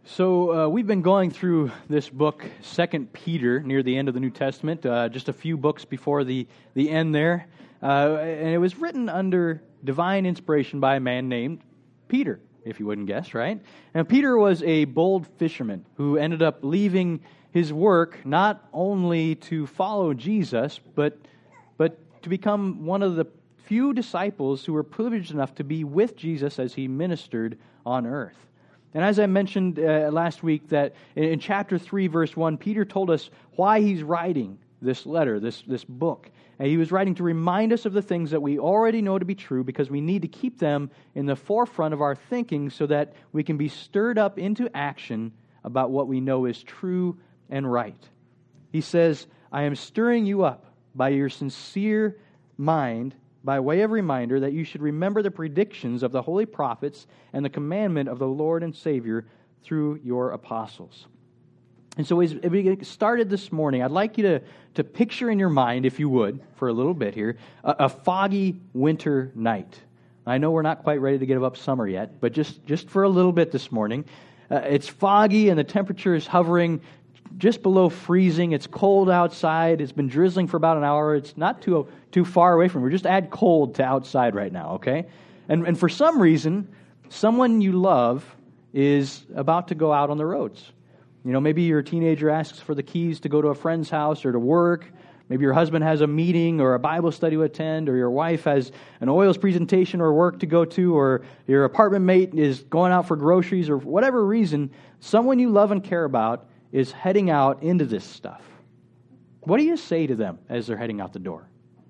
So we've been going through this book, 2 Peter, near the end of the New Testament, just a few books before the end there. And it was written under divine inspiration by a man named Peter, if you wouldn't guess, right? And Peter was a bold fisherman who ended up leaving his work not only to follow Jesus, but to become one of the few disciples who were privileged enough to be with Jesus as he ministered on earth. And as I mentioned last week, that in chapter 3, verse 1, Peter told us why he's writing this letter, this book. And he was writing to remind us of the things that we already know to be true, because we need to keep them in the forefront of our thinking so that we can be stirred up into action about what we know is true and right. He says, I am stirring you up by your sincere mind, by way of reminder that you should remember the predictions of the holy prophets and the commandment of the Lord and Savior through your apostles. And so as we started this morning, I'd like you to picture in your mind, if you would, for a little bit here, a foggy winter night. I know we're not quite ready to give up summer yet, but just for a little bit this morning. It's foggy and the temperature is hovering just below freezing. It's cold outside. It's been drizzling for about an hour. It's not too far away from. We're just add cold to outside right now, okay? And for some reason, someone you love is about to go out on the roads. You know, maybe your teenager asks for the keys to go to a friend's house or to work. Maybe your husband has a meeting or a Bible study to attend, or your wife has an oils presentation or work to go to, or your apartment mate is going out for groceries, or for whatever reason, someone you love and care about is heading out into this stuff. What do you say to them as they're heading out the door?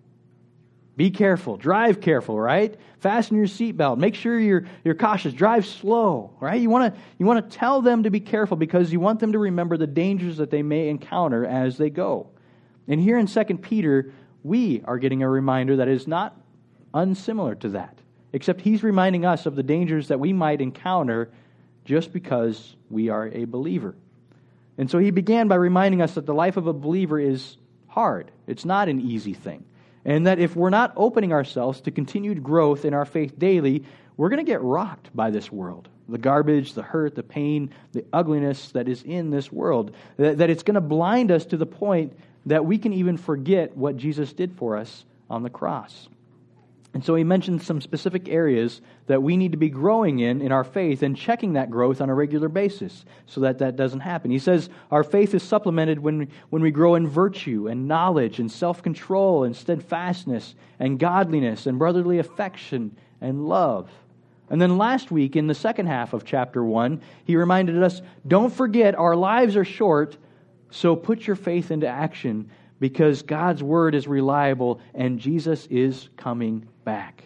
Be careful. Drive careful, right? Fasten your seatbelt. Make sure you're cautious. Drive slow, right? You want to tell them to be careful because you want them to remember the dangers that they may encounter as they go. And here in 2 Peter, we are getting a reminder that is not unsimilar to that, except he's reminding us of the dangers that we might encounter just because we are a believer. And so he began by reminding us that the life of a believer is hard. It's not an easy thing. And that if we're not opening ourselves to continued growth in our faith daily, we're going to get rocked by this world. The garbage, the hurt, the pain, the ugliness that is in this world. That it's going to blind us to the point that we can even forget what Jesus did for us on the cross. And so he mentioned some specific areas that we need to be growing in our faith and checking that growth on a regular basis so that doesn't happen. He says our faith is supplemented when we grow in virtue and knowledge and self-control and steadfastness and godliness and brotherly affection and love. And then last week in the second half of chapter 1, he reminded us, don't forget our lives are short, so put your faith into action because God's word is reliable and Jesus is coming back.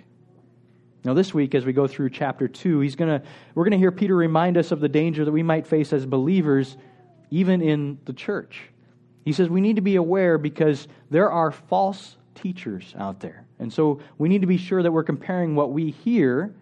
Now this week, as we go through chapter 2, we're going to hear Peter remind us of the danger that we might face as believers, even in the church. He says we need to be aware because there are false teachers out there. And so we need to be sure that we're comparing what we hear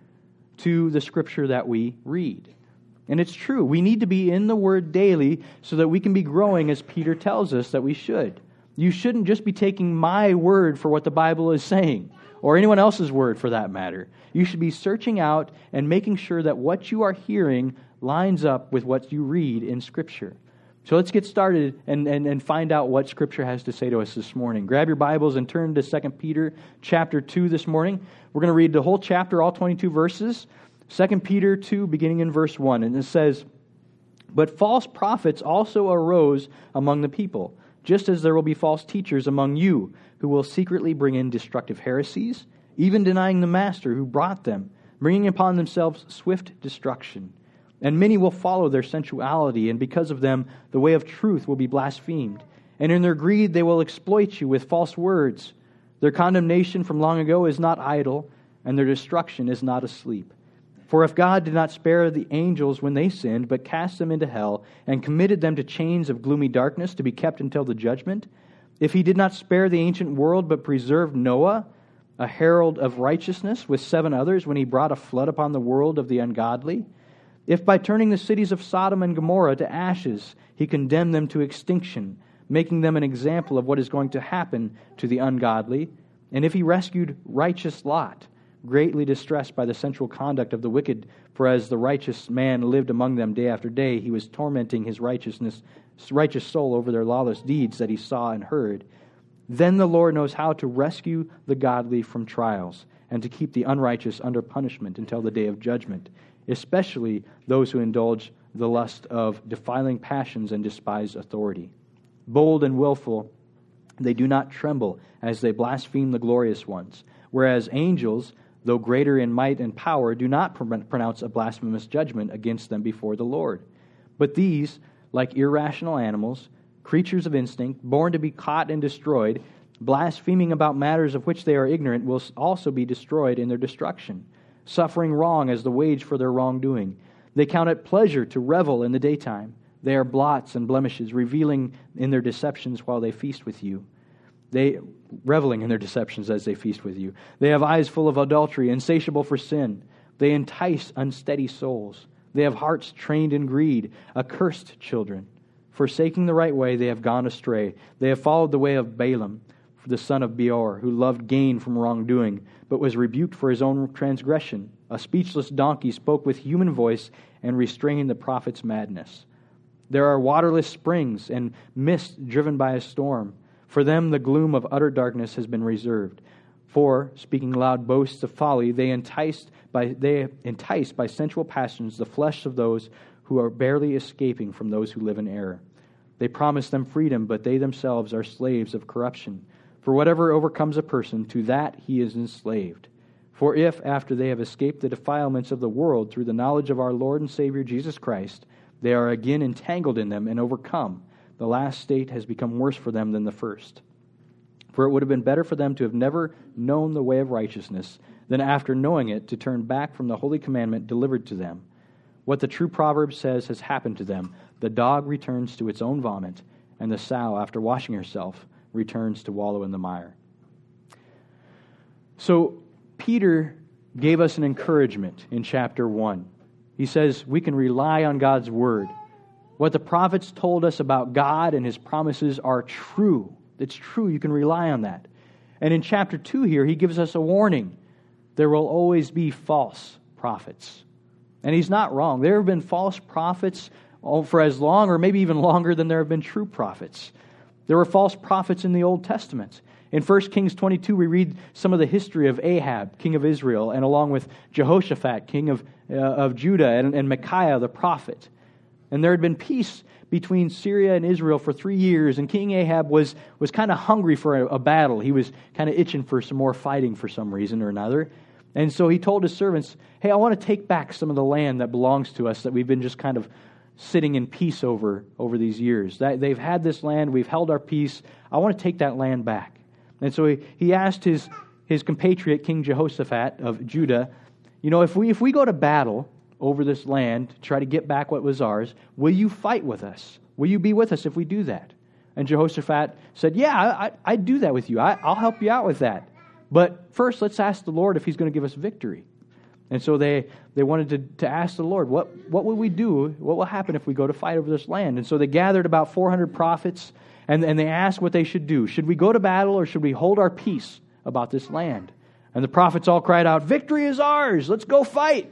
to the scripture that we read. And it's true. We need to be in the Word daily so that we can be growing as Peter tells us that we should. You shouldn't just be taking my word for what the Bible is saying, or anyone else's word for that matter. You should be searching out and making sure that what you are hearing lines up with what you read in Scripture. So let's get started and find out what Scripture has to say to us this morning. Grab your Bibles and turn to 2 Peter chapter 2 this morning. We're going to read the whole chapter, all 22 verses. 2 Peter 2, beginning in verse 1. And it says, But false prophets also arose among the people, just as there will be false teachers among you, who will secretly bring in destructive heresies, even denying the master who brought them, bringing upon themselves swift destruction. And many will follow their sensuality, and because of them the way of truth will be blasphemed. And in their greed they will exploit you with false words. Their condemnation from long ago is not idle, and their destruction is not asleep. For if God did not spare the angels when they sinned, but cast them into hell, and committed them to chains of gloomy darkness to be kept until the judgment, if he did not spare the ancient world, but preserved Noah, a herald of righteousness, with 7 others, when he brought a flood upon the world of the ungodly, if by turning the cities of Sodom and Gomorrah to ashes, he condemned them to extinction, making them an example of what is going to happen to the ungodly, and if he rescued righteous Lot, greatly distressed by the sensual conduct of the wicked. For as the righteous man lived among them day after day, he was tormenting his righteous soul over their lawless deeds that he saw and heard. Then the Lord knows how to rescue the godly from trials, and to keep the unrighteous under punishment until the day of judgment, especially those who indulge the lust of defiling passions and despise authority. Bold and willful, they do not tremble as they blaspheme the glorious ones, whereas angels, though greater in might and power, do not pronounce a blasphemous judgment against them before the Lord. But these, like irrational animals, creatures of instinct, born to be caught and destroyed, blaspheming about matters of which they are ignorant, will also be destroyed in their destruction, suffering wrong as the wage for their wrongdoing. They count it pleasure to revel in the daytime. They are blots and blemishes, reveling in their deceptions while they feast with you. Reveling in their deceptions as they feast with you. They have eyes full of adultery, insatiable for sin. They entice unsteady souls. They have hearts trained in greed, accursed children. Forsaking the right way, they have gone astray. They have followed the way of Balaam, the son of Beor, who loved gain from wrongdoing, but was rebuked for his own transgression. A speechless donkey spoke with human voice and restrained the prophet's madness. There are waterless springs and mist driven by a storm. For them the gloom of utter darkness has been reserved. For, speaking loud boasts of folly, they entice by sensual passions the flesh of those who are barely escaping from those who live in error. They promise them freedom, but they themselves are slaves of corruption. For whatever overcomes a person, to that he is enslaved. For if, after they have escaped the defilements of the world through the knowledge of our Lord and Savior Jesus Christ, they are again entangled in them and overcome, the last state has become worse for them than the first. For it would have been better for them to have never known the way of righteousness than after knowing it to turn back from the holy commandment delivered to them. What the true proverb says has happened to them. The dog returns to its own vomit, and the sow, after washing herself, returns to wallow in the mire. So Peter gave us an encouragement in chapter 1. He says we can rely on God's word. What the prophets told us about God and His promises are true. It's true. You can rely on that. And in chapter 2 here, he gives us a warning. There will always be false prophets. And he's not wrong. There have been false prophets for as long or maybe even longer than there have been true prophets. There were false prophets in the Old Testament. In 1 Kings 22, we read some of the history of Ahab, king of Israel, and along with Jehoshaphat, king of Judah, and Micaiah, the prophet. And there had been peace between Syria and Israel for 3 years, and King Ahab was kind of hungry for a battle. He was kind of itching for some more fighting for some reason or another. And so he told his servants, hey, I want to take back some of the land that belongs to us that we've been just kind of sitting in peace over these years. They've had this land, we've held our peace. I want to take that land back. And so he asked his compatriot, King Jehoshaphat of Judah, if we go to battle over this land to try to get back what was ours, will you fight with us? Will you be with us if we do that? And Jehoshaphat said, yeah, I'd do that with you. I'll help you out with that. But first, let's ask the Lord if He's going to give us victory. And so they wanted to ask the Lord, what will we do? What will happen if we go to fight over this land? And so they gathered about 400 prophets, and they asked what they should do. Should we go to battle, or should we hold our peace about this land? And the prophets all cried out, victory is ours, let's go fight.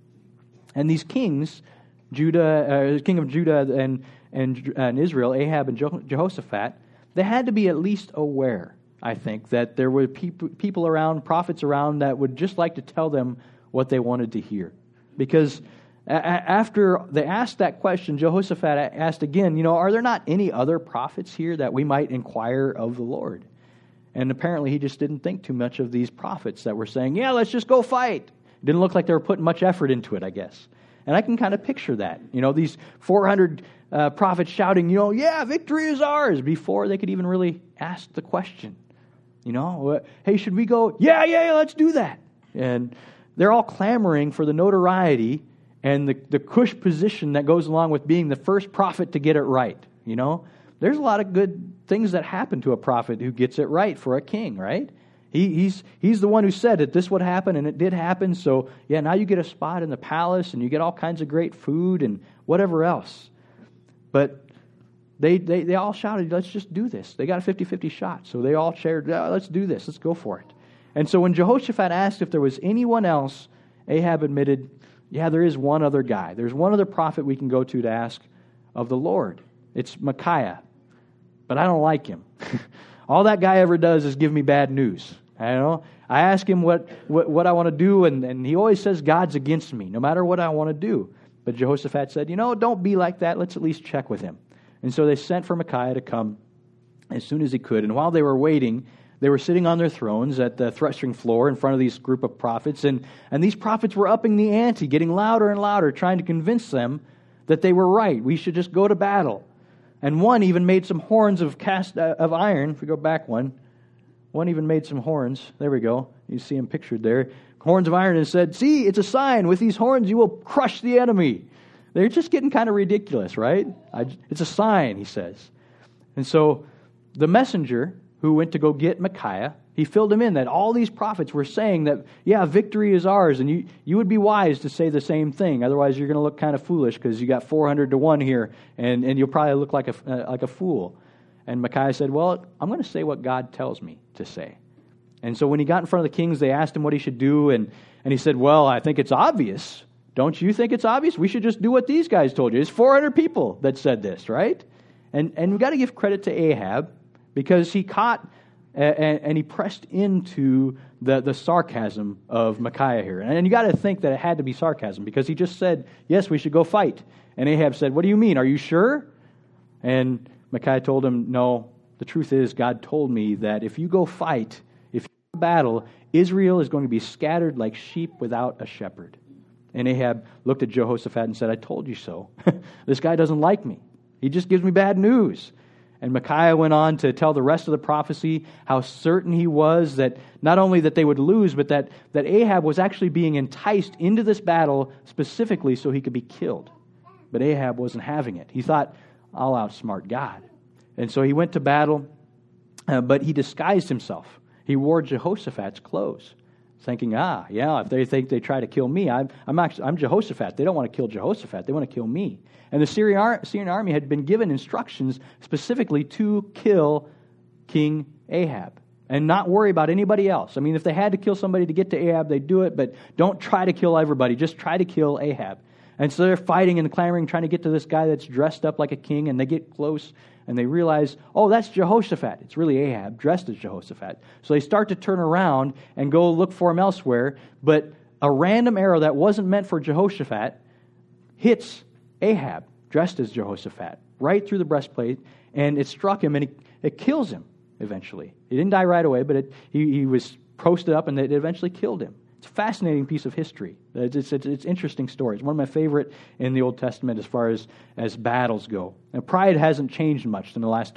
And these kings, king of Judah and Israel, Ahab and Jehoshaphat, they had to be at least aware, I think, that there were people around, prophets around, that would just like to tell them what they wanted to hear. Because after they asked that question, Jehoshaphat asked again, are there not any other prophets here that we might inquire of the Lord? And apparently he just didn't think too much of these prophets that were saying, yeah, let's just go fight. It didn't look like they were putting much effort into it, I guess. And I can kind of picture that. These 400 prophets shouting, yeah, victory is ours, before they could even really ask the question. Hey, should we go? Yeah, let's do that. And they're all clamoring for the notoriety and the cush position that goes along with being the first prophet to get it right. There's a lot of good things that happen to a prophet who gets it right for a king, right? He's the one who said that this would happen, and it did happen. So, yeah, now you get a spot in the palace, and you get all kinds of great food and whatever else. But they all shouted, let's just do this. They got a 50-50 shot. So they all shared, let's do this. Let's go for it. And so when Jehoshaphat asked if there was anyone else, Ahab admitted, yeah, there is one other guy. There's one other prophet we can go to ask of the Lord. It's Micaiah. But I don't like him. All that guy ever does is give me bad news. I ask him what I want to do, and he always says God's against me, no matter what I want to do. But Jehoshaphat said, don't be like that. Let's at least check with him. And so they sent for Micaiah to come as soon as he could. And while they were waiting, they were sitting on their thrones at the threshing floor in front of this group of prophets. And these prophets were upping the ante, getting louder and louder, trying to convince them that they were right. We should just go to battle. And one even made some horns of iron. If we go back one even made some horns. There we go. You see him pictured there. Horns of iron, and said, see, it's a sign. With these horns you will crush the enemy. They're just getting kind of ridiculous, right? It's a sign, he says. And so the messenger who went to go get Micaiah, he filled him in that all these prophets were saying that, yeah, victory is ours, and you would be wise to say the same thing. Otherwise, you're going to look kind of foolish because you got 400 to 1 here, and you'll probably look like a fool. And Micaiah said, well, I'm going to say what God tells me to say. And so when he got in front of the kings, they asked him what he should do, and he said, well, I think it's obvious. Don't you think it's obvious? We should just do what these guys told you. It's 400 people that said this, right? And we've got to give credit to Ahab because he caught and he pressed into the sarcasm of Micaiah here. And you got to think that it had to be sarcasm because he just said, yes, we should go fight. And Ahab said, what do you mean? Are you sure? And Micaiah told him, no, the truth is God told me that if you go fight, if you go to battle, Israel is going to be scattered like sheep without a shepherd. And Ahab looked at Jehoshaphat and said, I told you so. This guy doesn't like me. He just gives me bad news. And Micaiah went on to tell the rest of the prophecy how certain he was that not only that they would lose, but that Ahab was actually being enticed into this battle specifically so he could be killed. But Ahab wasn't having it. He thought, I'll outsmart God. And so he went to battle, but he disguised himself. He wore Jehoshaphat's clothes, thinking, if they think they try to kill me, I'm Jehoshaphat. They don't want to kill Jehoshaphat. They want to kill me. And the Syrian army had been given instructions specifically to kill King Ahab and not worry about anybody else. I mean, if they had to kill somebody to get to Ahab, they'd do it, but don't try to kill everybody. Just try to kill Ahab. And so they're fighting and clamoring, trying to get to this guy that's dressed up like a king, and they get close, and they realize, oh, that's Jehoshaphat. It's really Ahab, dressed as Jehoshaphat. So they start to turn around and go look for him elsewhere, but a random arrow that wasn't meant for Jehoshaphat hits Ahab, dressed as Jehoshaphat, right through the breastplate, and it struck him, and it kills him eventually. He didn't die right away, but he was posted up, and it eventually killed him. It's a fascinating piece of history. It's interesting story. It's one of my favorite in the Old Testament as far as battles go. And pride hasn't changed much in the last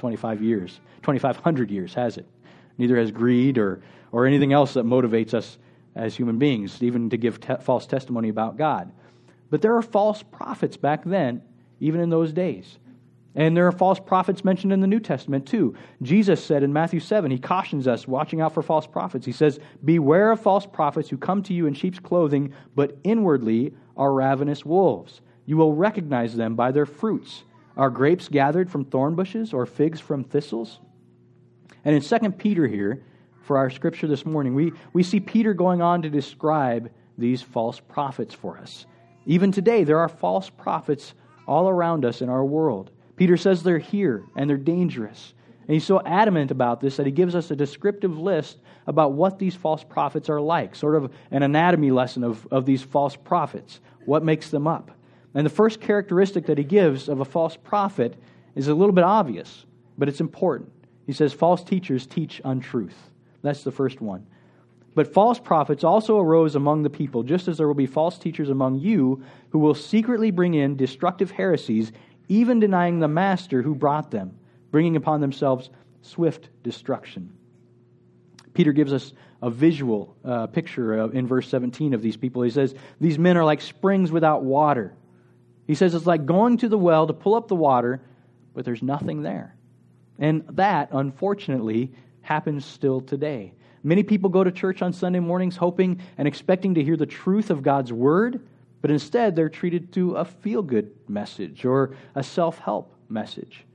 2,500 years, has it? Neither has greed or anything else that motivates us as human beings, even to give false testimony about God. But there are false prophets back then, even in those days. And there are false prophets mentioned in the New Testament too. Jesus said in Matthew 7, he cautions us, watching out for false prophets. He says, beware of false prophets who come to you in sheep's clothing, but inwardly are ravenous wolves. You will recognize them by their fruits. Are grapes gathered from thorn bushes or figs from thistles? And in 2 Peter here, for our scripture this morning, we see Peter going on to describe these false prophets for us. Even today, there are false prophets all around us in our world. Peter says they're here, and they're dangerous. And he's so adamant about this that he gives us a descriptive list about what these false prophets are like, sort of an anatomy lesson of these false prophets, what makes them up. And the first characteristic that he gives of a false prophet is a little bit obvious, but it's important. He says false teachers teach untruth. That's the first one. But false prophets also arose among the people, just as there will be false teachers among you who will secretly bring in destructive heresies, even denying the master who brought them, bringing upon themselves swift destruction. Peter gives us a visual picture in verse 17 of these people. He says, these men are like springs without water. He says it's like going to the well to pull up the water, but there's nothing there. And that, unfortunately, happens still today. Many people go to church on Sunday mornings hoping and expecting to hear the truth of God's Word, but instead they're treated to a feel-good message or a self-help message.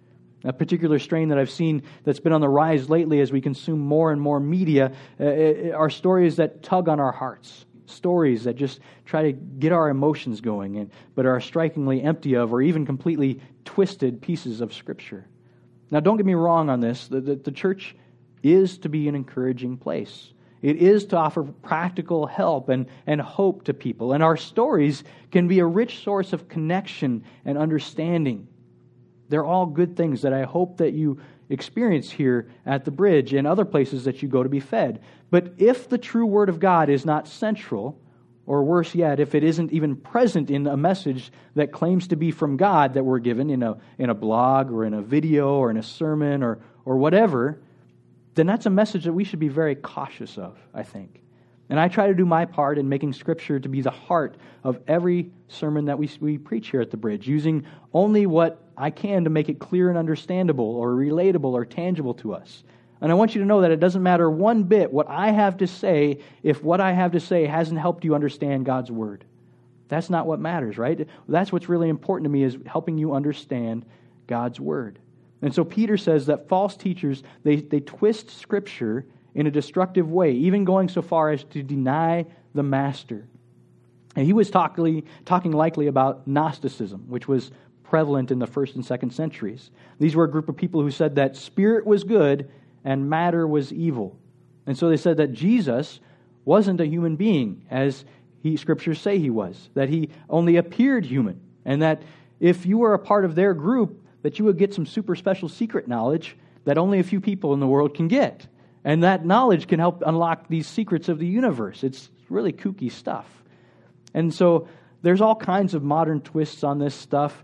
A particular strain that I've seen that's been on the rise lately as we consume more and more media are stories that tug on our hearts. Stories that just try to get our emotions going, but are strikingly empty of or even completely twisted pieces of Scripture. Now, don't get me wrong on this. The church is to be an encouraging place. It is to offer practical help and hope to people. And our stories can be a rich source of connection and understanding. They're all good things that I hope that you experience here at the Bridge and other places that you go to be fed. But if the true Word of God is not central, or worse yet, if it isn't even present in a message that claims to be from God that we're given in a blog or in a video or in a sermon or whatever, then that's a message that we should be very cautious of, I think. And I try to do my part in making Scripture to be the heart of every sermon that we preach here at the Bridge, using only what I can to make it clear and understandable or relatable or tangible to us. And I want you to know that it doesn't matter one bit what I have to say if what I have to say hasn't helped you understand God's Word. That's not what matters, right? That's what's really important to me, is helping you understand God's Word. And so Peter says that false teachers, they twist Scripture in a destructive way, even going so far as to deny the Master. And he was talking likely about Gnosticism, which was prevalent in the 1st and 2nd centuries. These were a group of people who said that spirit was good and matter was evil. And so they said that Jesus wasn't a human being, as Scriptures say he was, that he only appeared human, and that if you were a part of their group, that you would get some super special secret knowledge that only a few people in the world can get. And that knowledge can help unlock these secrets of the universe. It's really kooky stuff. And so there's all kinds of modern twists on this stuff.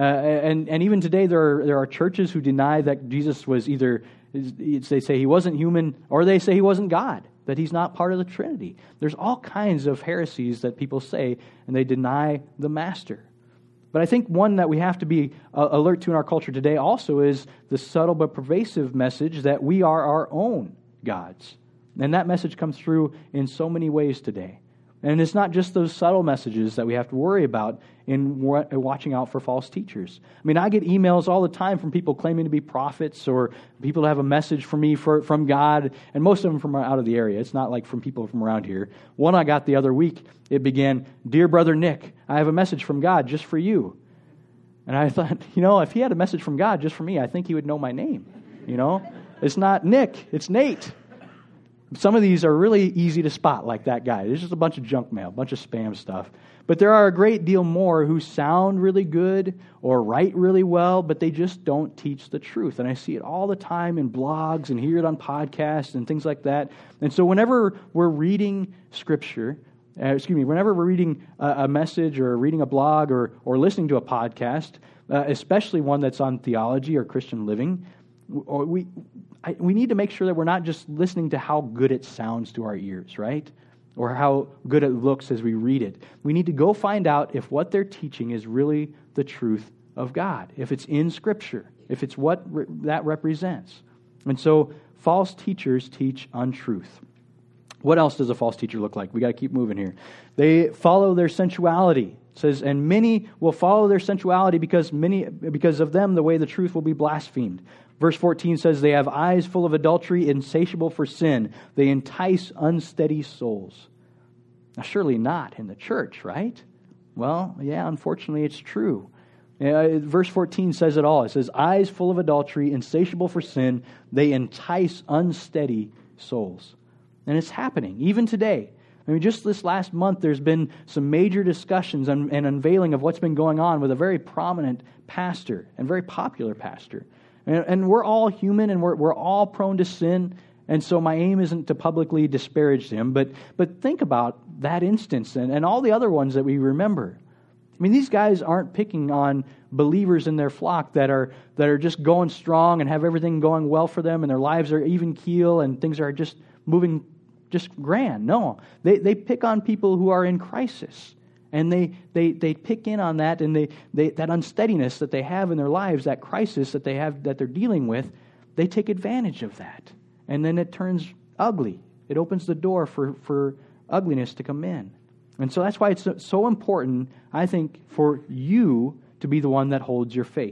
And even today there are churches who deny that Jesus was either, they say he wasn't human, or they say he wasn't God, that he's not part of the Trinity. There's all kinds of heresies that people say, and they deny the Master. But I think one that we have to be alert to in our culture today also is the subtle but pervasive message that we are our own gods. And that message comes through in so many ways today. And it's not just those subtle messages that we have to worry about in watching out for false teachers. I mean, I get emails all the time from people claiming to be prophets, or people who have a message for me from God, and most of them from out of the area. It's not like from people from around here. One I got the other week, it began, "Dear Brother Nick, I have a message from God just for you." And I thought, if he had a message from God just for me, I think he would know my name. It's not Nick, it's Nate. Some of these are really easy to spot, like that guy. There's just a bunch of junk mail, a bunch of spam stuff. But there are a great deal more who sound really good or write really well, but they just don't teach the truth. And I see it all the time in blogs and hear it on podcasts and things like that. And so whenever we're reading Scripture, whenever we're reading a message or reading a blog or listening to a podcast, especially one that's on theology or Christian living, we need to make sure that we're not just listening to how good it sounds to our ears, right? Or how good it looks as we read it. We need to go find out if what they're teaching is really the truth of God, if it's in Scripture, if it's what that represents. And so false teachers teach untruth. What else does a false teacher look like? We got to keep moving here. They follow their sensuality. It says, and many will follow their sensuality because of them the way the truth will be blasphemed. Verse 14 says, they have eyes full of adultery, insatiable for sin. They entice unsteady souls. Now, surely not in the church, right? Well, yeah, unfortunately, it's true. Verse 14 says it all. It says, eyes full of adultery, insatiable for sin. They entice unsteady souls. And it's happening, even today. I mean, just this last month, there's been some major discussions and unveiling of what's been going on with a very prominent pastor and very popular pastor. And we're all human, and we're all prone to sin. And so my aim isn't to publicly disparage him, but think about that instance and all the other ones that we remember. I mean, these guys aren't picking on believers in their flock that are just going strong and have everything going well for them, and their lives are even keel and things are just moving just grand. No, they pick on people who are in crisis. And they pick in on that, and they that unsteadiness that they have in their lives, that crisis that they have, that they're dealing with, they take advantage of that. And then it turns ugly. It opens the door for ugliness to come in. And so that's why it's so important, I think, for you to be the one that holds your faith.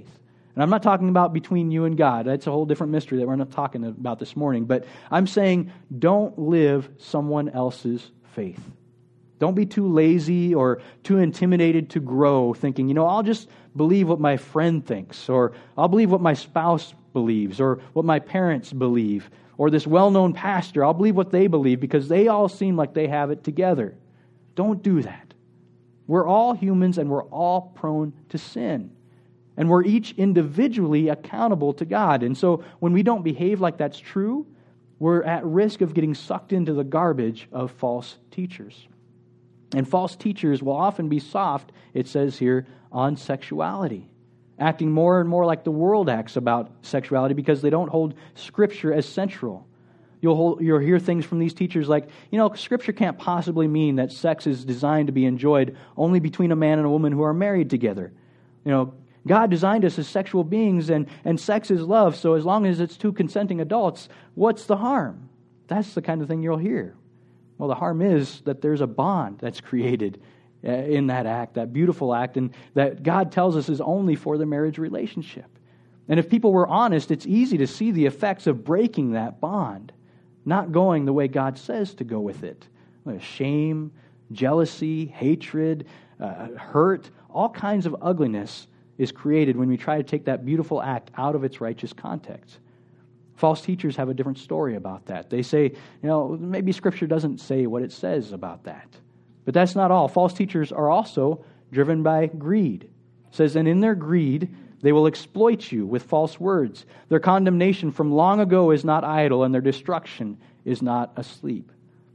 And I'm not talking about between you and God. That's a whole different mystery that we're not talking about this morning. But I'm saying don't live someone else's faith. Don't be too lazy or too intimidated to grow, thinking, I'll just believe what my friend thinks, or I'll believe what my spouse believes, or what my parents believe, or this well-known pastor, I'll believe what they believe because they all seem like they have it together. Don't do that. We're all humans and we're all prone to sin. And we're each individually accountable to God. And so when we don't behave like that's true, we're at risk of getting sucked into the garbage of false teachers. And false teachers will often be soft, it says here, on sexuality, acting more and more like the world acts about sexuality because they don't hold Scripture as central. You'll hear things from these teachers like, Scripture can't possibly mean that sex is designed to be enjoyed only between a man and a woman who are married together. God designed us as sexual beings, and sex is love, so as long as it's two consenting adults, what's the harm? That's the kind of thing you'll hear. Well, the harm is that there's a bond that's created in that act, that beautiful act, and that God tells us is only for the marriage relationship. And if people were honest, it's easy to see the effects of breaking that bond, not going the way God says to go with it. Shame, jealousy, hatred, hurt, all kinds of ugliness is created when we try to take that beautiful act out of its righteous context. False teachers have a different story about that. They say, maybe Scripture doesn't say what it says about that. But that's not all. False teachers are also driven by greed. It says, and in their greed, they will exploit you with false words. Their condemnation from long ago is not idle, and their destruction is not asleep.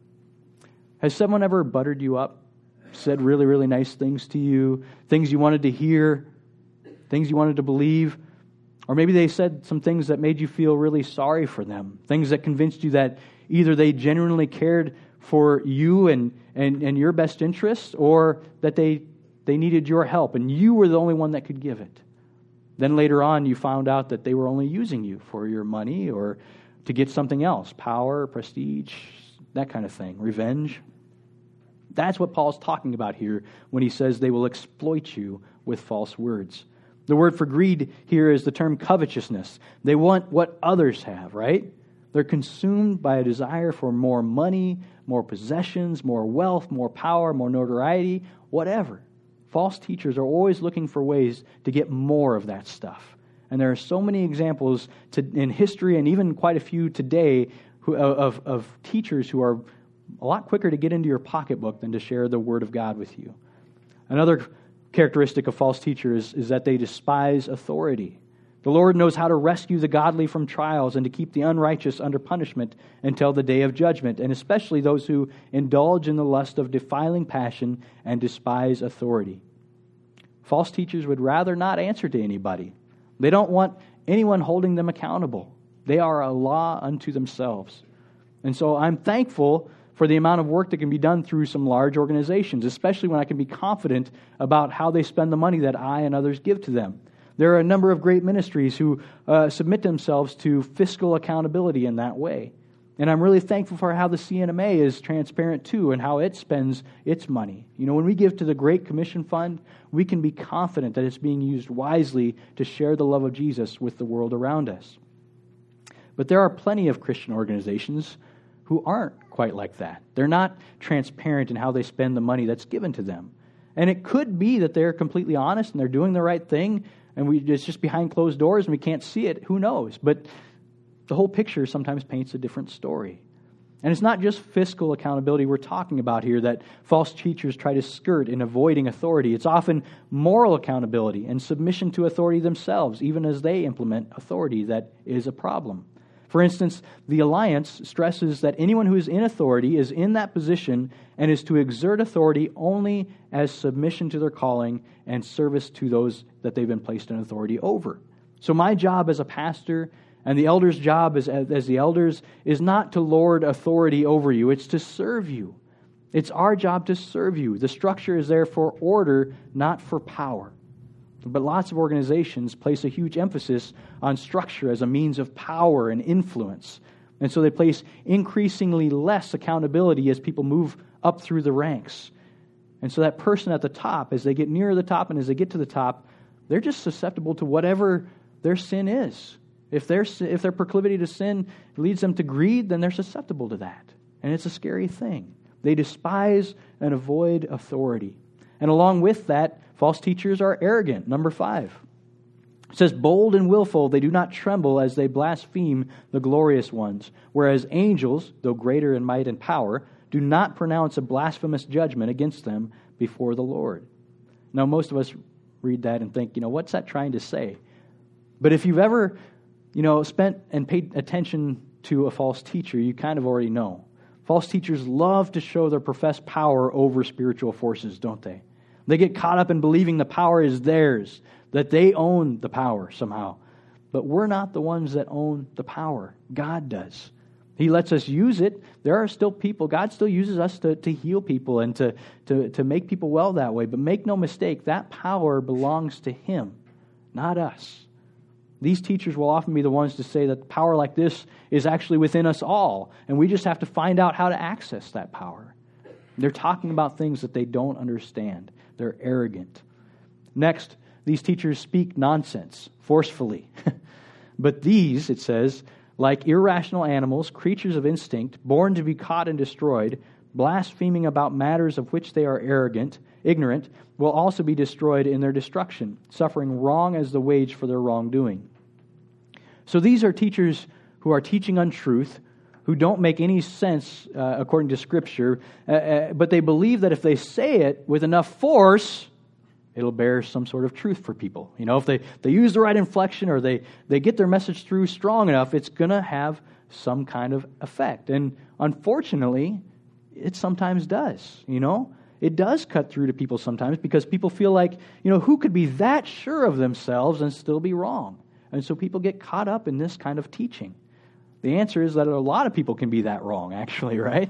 Has someone ever buttered you up, said really, really nice things to you, things you wanted to hear, things you wanted to believe? Or maybe they said some things that made you feel really sorry for them, things that convinced you that either they genuinely cared for you and your best interests, or that they needed your help and you were the only one that could give it. Then later on you found out that they were only using you for your money or to get something else, power, prestige, that kind of thing, revenge. That's what Paul's talking about here when he says they will exploit you with false words. The word for greed here is the term covetousness. They want what others have, right? They're consumed by a desire for more money, more possessions, more wealth, more power, more notoriety, whatever. False teachers are always looking for ways to get more of that stuff. And there are so many examples in history and even quite a few today of teachers who are a lot quicker to get into your pocketbook than to share the Word of God with you. Another characteristic of false teachers is that they despise authority. The Lord knows how to rescue the godly from trials and to keep the unrighteous under punishment until the day of judgment, and especially those who indulge in the lust of defiling passion and despise authority. False teachers would rather not answer to anybody. They don't want anyone holding them accountable. They are a law unto themselves. And so I'm thankful for the amount of work that can be done through some large organizations, especially when I can be confident about how they spend the money that I and others give to them. There are a number of great ministries who submit themselves to fiscal accountability in that way. And I'm really thankful for how the CNMA is transparent too and how it spends its money. When we give to the Great Commission Fund, we can be confident that it's being used wisely to share the love of Jesus with the world around us. But there are plenty of Christian organizations who aren't quite like that. They're not transparent in how they spend the money that's given to them. And it could be that they're completely honest and they're doing the right thing, and it's just behind closed doors and we can't see it. Who knows? But the whole picture sometimes paints a different story. And it's not just fiscal accountability we're talking about here that false teachers try to skirt in avoiding authority. It's often moral accountability and submission to authority themselves, even as they implement authority, that is a problem. For instance, the Alliance stresses that anyone who is in authority is in that position and is to exert authority only as submission to their calling and service to those that they've been placed in authority over. So my job as a pastor and the elders' job as the elders is not to lord authority over you, it's to serve you. It's our job to serve you. The structure is there for order, not for power. But lots of organizations place a huge emphasis on structure as a means of power and influence. And so they place increasingly less accountability as people move up through the ranks. And so that person at the top, as they get nearer the top and as they get to the top, they're just susceptible to whatever their sin is. If their proclivity to sin leads them to greed, then they're susceptible to that. And it's a scary thing. They despise and avoid authority. And along with that, false teachers are arrogant. Number 5. It says, bold and willful, they do not tremble as they blaspheme the glorious ones, whereas angels, though greater in might and power, do not pronounce a blasphemous judgment against them before the Lord. Now, most of us read that and think, what's that trying to say? But if you've ever, spent and paid attention to a false teacher, you kind of already know. False teachers love to show their professed power over spiritual forces, don't they? They get caught up in believing the power is theirs, that they own the power somehow. But we're not the ones that own the power. God does. He lets us use it. There are still people, God still uses us to heal people and to make people well that way. But make no mistake, that power belongs to Him, not us. These teachers will often be the ones to say that power like this is actually within us all, and we just have to find out how to access that power. They're talking about things that they don't understand. They're arrogant. Next, these teachers speak nonsense, forcefully. But these, it says, like irrational animals, creatures of instinct, born to be caught and destroyed, blaspheming about matters of which they are ignorant, will also be destroyed in their destruction, suffering wrong as the wage for their wrongdoing. So these are teachers who are teaching untruth, who don't make any sense according to Scripture, but they believe that if they say it with enough force, it'll bear some sort of truth for people. If they use the right inflection or they get their message through strong enough, it's going to have some kind of effect. And unfortunately, it sometimes does, It does cut through to people sometimes because people feel like, who could be that sure of themselves and still be wrong? And so people get caught up in this kind of teaching. The answer is that a lot of people can be that wrong, actually, right?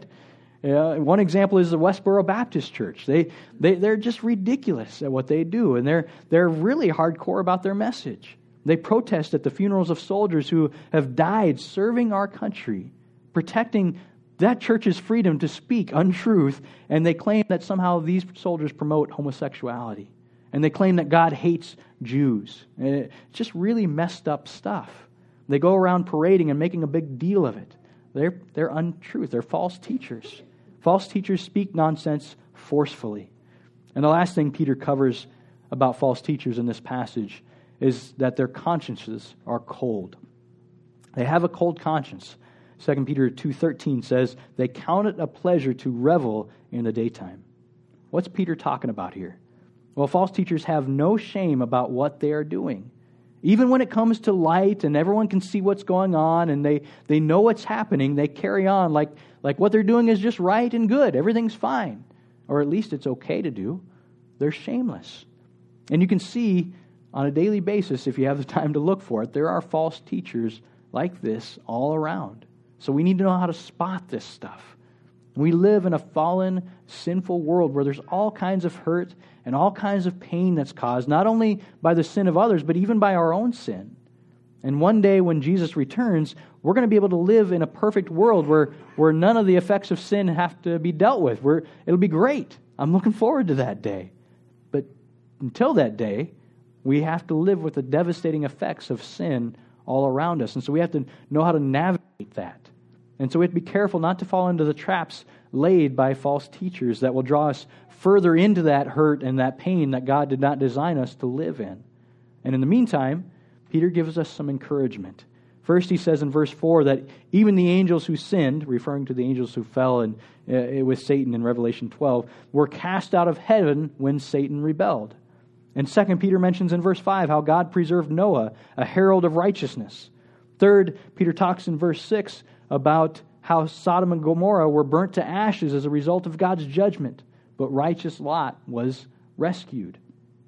One example is the Westboro Baptist Church. They're just ridiculous at what they do, and they're really hardcore about their message. They protest at the funerals of soldiers who have died serving our country, protecting that church's freedom to speak untruth, and they claim that somehow these soldiers promote homosexuality. And they claim that God hates Jews. It's just really messed up stuff. They go around parading and making a big deal of it. They're untruth. They're false teachers. False teachers speak nonsense forcefully. And the last thing Peter covers about false teachers in this passage is that their consciences are cold. They have a cold conscience. 2 Peter 2:13 says, they count it a pleasure to revel in the daytime. What's Peter talking about here? Well, false teachers have no shame about what they are doing. Even when it comes to light and everyone can see what's going on and they know what's happening, they carry on like what they're doing is just right and good. Everything's fine. Or at least it's okay to do. They're shameless. And you can see on a daily basis, if you have the time to look for it, there are false teachers like this all around. So we need to know how to spot this stuff. We live in a fallen, sinful world where there's all kinds of hurt and all kinds of pain that's caused, not only by the sin of others, but even by our own sin. And one day when Jesus returns, we're going to be able to live in a perfect world where none of the effects of sin have to be dealt with. It'll be great. I'm looking forward to that day. But until that day, we have to live with the devastating effects of sin all around us. And so we have to know how to navigate that. And so we have to be careful not to fall into the traps laid by false teachers that will draw us further into that hurt and that pain that God did not design us to live in. And in the meantime, Peter gives us some encouragement. First, he says in verse 4 that even the angels who sinned, referring to the angels who fell with Satan in Revelation 12, were cast out of heaven when Satan rebelled. And 2 Peter mentions in verse 5 how God preserved Noah, a herald of righteousness. Third, Peter talks in verse 6 about how Sodom and Gomorrah were burnt to ashes as a result of God's judgment, but righteous Lot was rescued.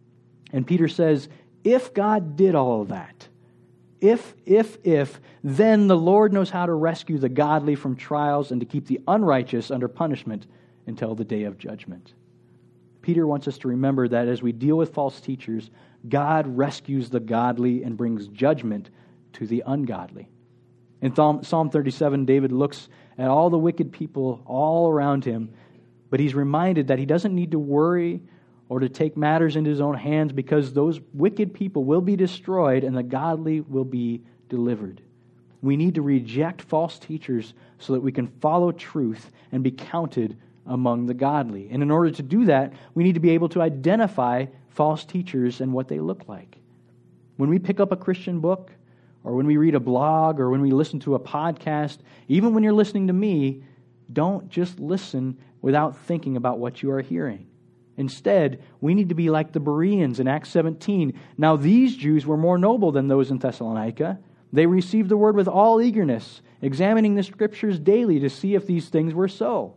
And Peter says, if God did all of that, if, then the Lord knows how to rescue the godly from trials and to keep the unrighteous under punishment until the day of judgment. Peter wants us to remember that as we deal with false teachers, God rescues the godly and brings judgment to the ungodly. In Psalm 37, David looks at all the wicked people all around him, but he's reminded that he doesn't need to worry or to take matters into his own hands, because those wicked people will be destroyed and the godly will be delivered. We need to reject false teachers so that we can follow truth and be counted among the godly. And in order to do that, we need to be able to identify false teachers and what they look like. When we pick up a Christian book, or when we read a blog, or when we listen to a podcast, even when you're listening to me, don't just listen without thinking about what you are hearing. Instead, we need to be like the Bereans in Acts 17. Now these Jews were more noble than those in Thessalonica. They received the word with all eagerness, examining the Scriptures daily to see if these things were so.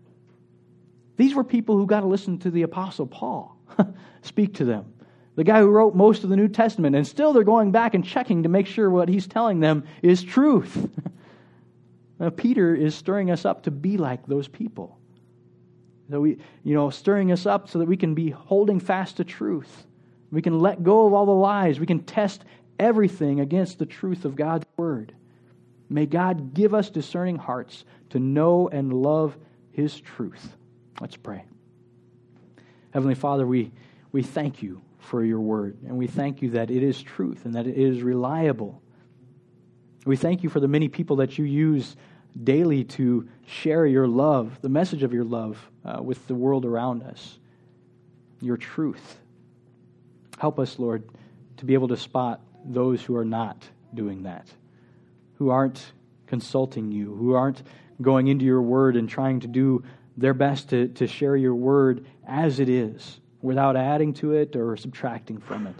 These were people who got to listen to the Apostle Paul speak to them. The guy who wrote most of the New Testament, and still they're going back and checking to make sure what he's telling them is truth. Now, Peter is stirring us up to be like those people. So stirring us up so that we can be holding fast to truth. We can let go of all the lies. We can test everything against the truth of God's Word. May God give us discerning hearts to know and love His truth. Let's pray. Heavenly Father, we thank you for your Word, and we thank you that it is truth and that it is reliable. We thank you for the many people that you use daily to share your love, the message of your love with the world around us, your truth. Help us, Lord, to be able to spot those who are not doing that, who aren't consulting you, who aren't going into your word and trying to do their best to share your word as it is, without adding to it or subtracting from it.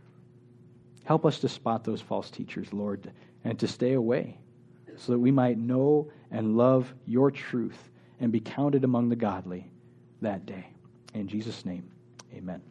Help us to spot those false teachers, Lord, and to stay away, so that we might know and love your truth and be counted among the godly that day. In Jesus' name, amen.